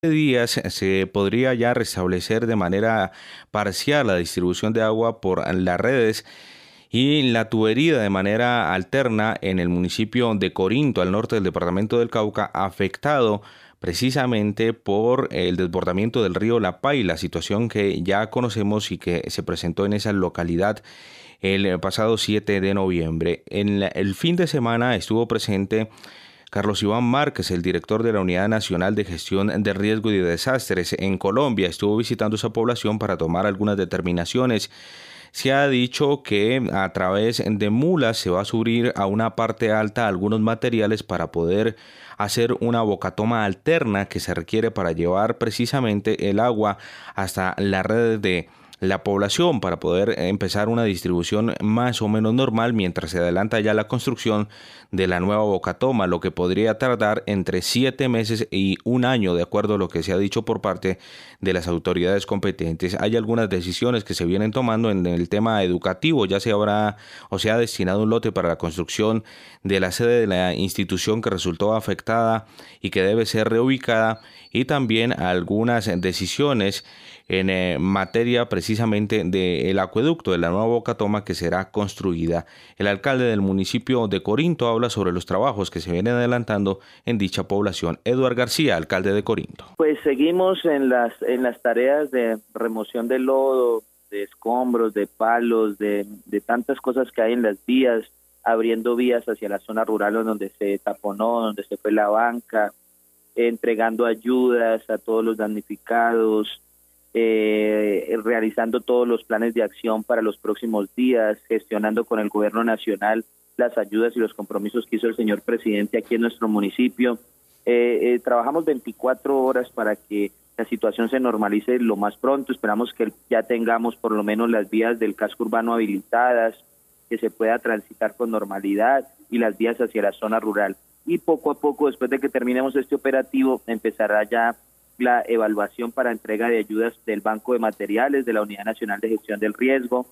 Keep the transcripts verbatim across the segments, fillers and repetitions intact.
días se podría ya restablecer de manera parcial la distribución de agua por las redes y la tubería de manera alterna en el municipio de Corinto, al norte del departamento del Cauca, afectado precisamente por el desbordamiento del río La Paila, situación que ya conocemos y que se presentó en esa localidad el pasado siete de noviembre. En el fin de semana estuvo presente Carlos Iván Márquez, el director de la Unidad Nacional de Gestión de Riesgo y de Desastres en Colombia, estuvo visitando esa población para tomar algunas determinaciones. Se ha dicho que a través de mulas se va a subir a una parte alta algunos materiales para poder hacer una bocatoma alterna que se requiere para llevar precisamente el agua hasta las redes de la población para poder empezar una distribución más o menos normal mientras se adelanta ya la construcción de la nueva bocatoma, lo que podría tardar entre siete meses y un año, de acuerdo a lo que se ha dicho por parte de las autoridades competentes. Hay algunas decisiones que se vienen tomando en el tema educativo, ya se habrá o se ha destinado un lote para la construcción de la sede de la institución que resultó afectada y que debe ser reubicada, y también algunas decisiones en eh, materia precisamente del acueducto de la nueva bocatoma que será construida. El alcalde del municipio de Corinto habla sobre los trabajos que se vienen adelantando en dicha población. Eduard García, alcalde de Corinto. Pues seguimos en las en las tareas de remoción de lodo, de escombros, de palos, de, de tantas cosas que hay en las vías, abriendo vías hacia la zona rural donde se taponó, donde se fue la banca, entregando ayudas a todos los damnificados, eh, realizando todos los planes de acción para los próximos días, gestionando con el gobierno nacional las ayudas y los compromisos que hizo el señor presidente aquí en nuestro municipio. Eh, eh, trabajamos veinticuatro horas para que la situación se normalice lo más pronto. Esperamos que ya tengamos por lo menos las vías del casco urbano habilitadas, que se pueda transitar con normalidad, y las vías hacia la zona rural. Y poco a poco, después de que terminemos este operativo, empezará ya la evaluación para entrega de ayudas del Banco de Materiales, de la Unidad Nacional de Gestión del Riesgo,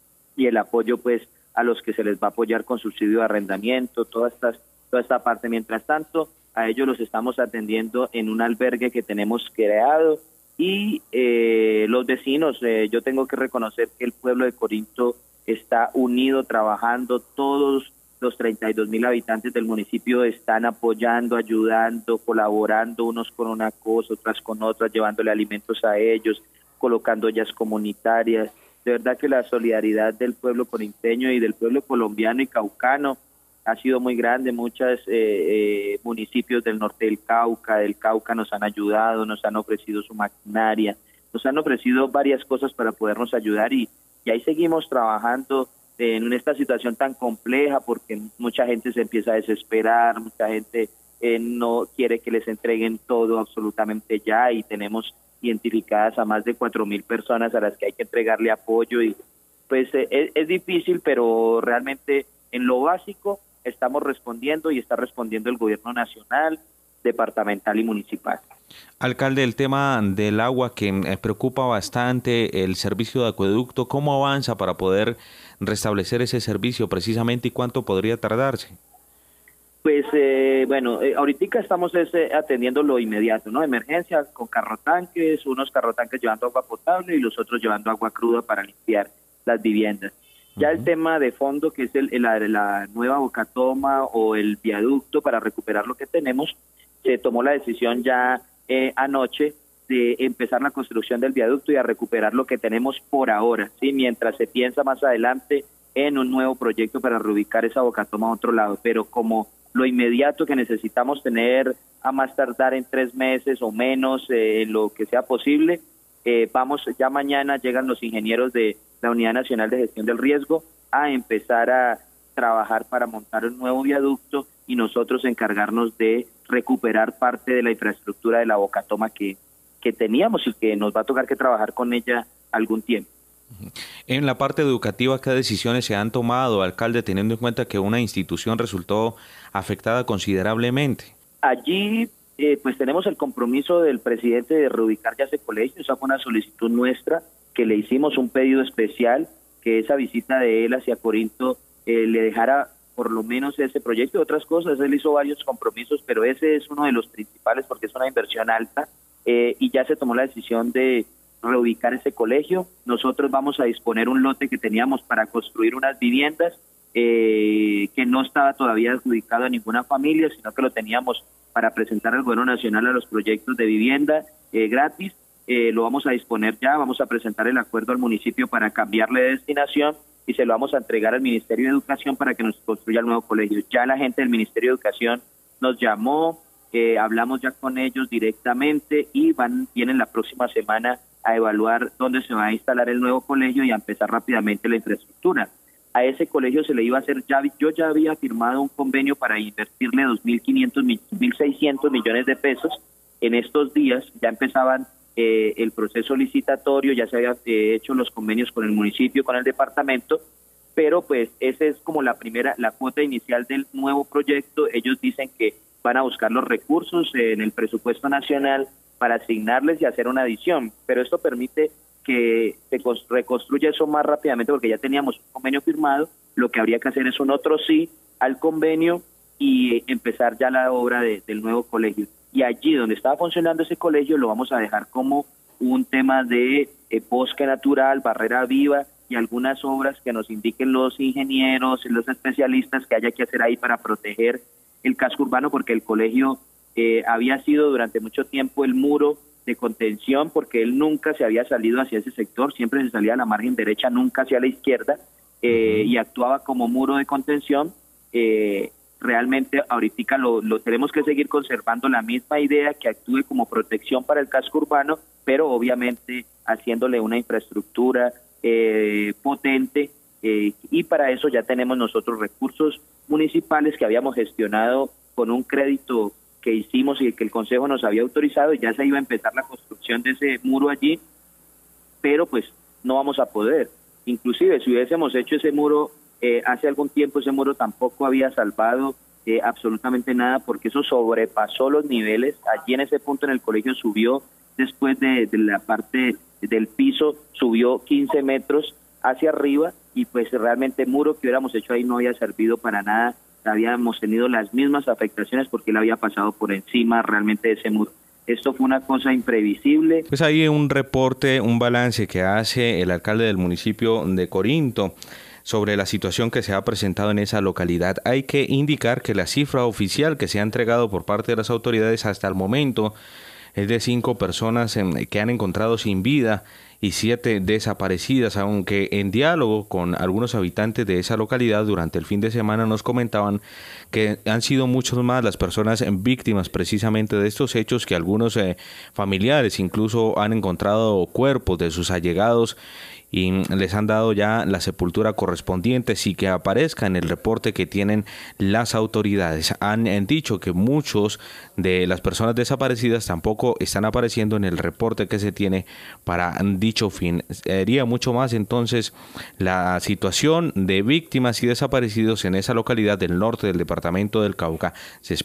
y el apoyo pues a los que se les va a apoyar con subsidio de arrendamiento, toda esta, toda esta parte. Mientras tanto, a ellos los estamos atendiendo en un albergue que tenemos creado, y eh, los vecinos, eh, yo tengo que reconocer que el pueblo de Corinto está unido, trabajando. Todos los treinta y dos mil habitantes del municipio están apoyando, ayudando, colaborando, unos con una cosa, otras con otras, llevándole alimentos a ellos, colocando ollas comunitarias. De verdad que la solidaridad del pueblo corinteño y del pueblo colombiano y caucano ha sido muy grande. Muchos eh, eh, municipios del norte del Cauca, del Cauca nos han ayudado, nos han ofrecido su maquinaria, nos han ofrecido varias cosas para podernos ayudar, y, y ahí seguimos trabajando en esta situación tan compleja, porque mucha gente se empieza a desesperar, mucha gente eh, no quiere que les entreguen todo absolutamente ya, y tenemos identificadas a más de cuatro mil personas a las que hay que entregarle apoyo, y pues eh, es, es difícil, pero realmente en lo básico estamos respondiendo, y está respondiendo el gobierno nacional, departamental y municipal. Alcalde, el tema del agua que eh, preocupa bastante, el servicio de acueducto, ¿cómo avanza para poder restablecer ese servicio precisamente, y cuánto podría tardarse? Pues eh, bueno, eh, ahorita estamos ese, atendiendo lo inmediato, ¿no? Emergencia con carrotanques, unos carrotanques llevando agua potable y los otros llevando agua cruda para limpiar las viviendas. Ya uh-huh. El tema de fondo, que es el, el, la, la nueva bocatoma o el viaducto para recuperar lo que tenemos, se tomó la decisión ya eh, anoche de empezar la construcción del viaducto y a recuperar lo que tenemos por ahora, ¿sí? Mientras se piensa más adelante en un nuevo proyecto para reubicar esa bocatoma a otro lado, pero como lo inmediato que necesitamos tener a más tardar en tres meses o menos, eh, lo que sea posible, eh, vamos, ya mañana llegan los ingenieros de la Unidad Nacional de Gestión del Riesgo a empezar a trabajar para montar un nuevo viaducto, y nosotros encargarnos de recuperar parte de la infraestructura de la bocatoma que, que teníamos y que nos va a tocar que trabajar con ella algún tiempo. En la parte educativa, ¿qué decisiones se han tomado, alcalde, teniendo en cuenta que una institución resultó afectada considerablemente? Allí, eh, pues tenemos el compromiso del presidente de reubicar ya ese colegio. Esa fue una solicitud nuestra, que le hicimos un pedido especial, que esa visita de él hacia Corinto eh, le dejara por lo menos ese proyecto y otras cosas. Él hizo varios compromisos, pero ese es uno de los principales porque es una inversión alta. eh, y ya se tomó la decisión de reubicar ese colegio. Nosotros vamos a disponer un lote que teníamos para construir unas viviendas eh, que no estaba todavía adjudicado a ninguna familia, sino que lo teníamos para presentar al Gobierno Nacional a los proyectos de vivienda eh, gratis. Eh, lo vamos a disponer ya, vamos a presentar el acuerdo al municipio para cambiarle de destinación y se lo vamos a entregar al Ministerio de Educación para que nos construya el nuevo colegio. Ya la gente del Ministerio de Educación nos llamó, eh, hablamos ya con ellos directamente y van vienen la próxima semana a evaluar dónde se va a instalar el nuevo colegio y a empezar rápidamente la infraestructura. A ese colegio se le iba a hacer, ya yo ya había firmado un convenio para invertirle dos mil quinientos, dos mil seiscientos millones de pesos. En estos días ya empezaban eh, el proceso licitatorio, ya se habían eh, hecho los convenios con el municipio, con el departamento, pero pues esa es como la primera, la cuota inicial del nuevo proyecto. Ellos dicen que van a buscar los recursos eh, en el presupuesto nacional para asignarles y hacer una adición, pero esto permite que se reconstruya eso más rápidamente porque ya teníamos un convenio firmado. Lo que habría que hacer es un otro sí al convenio y empezar ya la obra de, del nuevo colegio. Y allí donde estaba funcionando ese colegio lo vamos a dejar como un tema de eh, bosque natural, barrera viva y algunas obras que nos indiquen los ingenieros y los especialistas que haya que hacer ahí para proteger el casco urbano, porque el colegio eh, había sido durante mucho tiempo el muro de contención, porque él nunca se había salido hacia ese sector, siempre se salía a la margen derecha, nunca hacia la izquierda, eh, y actuaba como muro de contención. Eh, realmente ahorita lo, lo tenemos que seguir conservando la misma idea, que actúe como protección para el casco urbano, pero obviamente haciéndole una infraestructura eh, potente, eh, y para eso ya tenemos nosotros recursos municipales que habíamos gestionado con un crédito que hicimos y que el Consejo nos había autorizado, y ya se iba a empezar la construcción de ese muro allí, pero pues no vamos a poder. Inclusive si hubiésemos hecho ese muro eh, hace algún tiempo, ese muro tampoco había salvado eh, absolutamente nada, porque eso sobrepasó los niveles. Allí en ese punto en el colegio subió, después de, de la parte del piso, subió quince metros hacia arriba, y pues realmente el muro que hubiéramos hecho ahí no había servido para nada. Habíamos tenido las mismas afectaciones porque él había pasado por encima realmente de ese muro. Esto fue una cosa imprevisible. Pues hay un reporte, un balance que hace el alcalde del municipio de Corinto sobre la situación que se ha presentado en esa localidad. Hay que indicar que la cifra oficial que se ha entregado por parte de las autoridades hasta el momento es de cinco personas que han encontrado sin vida y siete desaparecidas, aunque en diálogo con algunos habitantes de esa localidad durante el fin de semana nos comentaban que han sido muchos más las personas víctimas precisamente de estos hechos, que algunos eh, familiares incluso han encontrado cuerpos de sus allegados y les han dado ya la sepultura correspondiente sin que aparezca en el reporte que tienen las autoridades. Han dicho que muchos de las personas desaparecidas tampoco están apareciendo en el reporte que se tiene para dicho fin. Sería mucho más entonces la situación de víctimas y desaparecidos en esa localidad del norte del departamento del Cauca. Se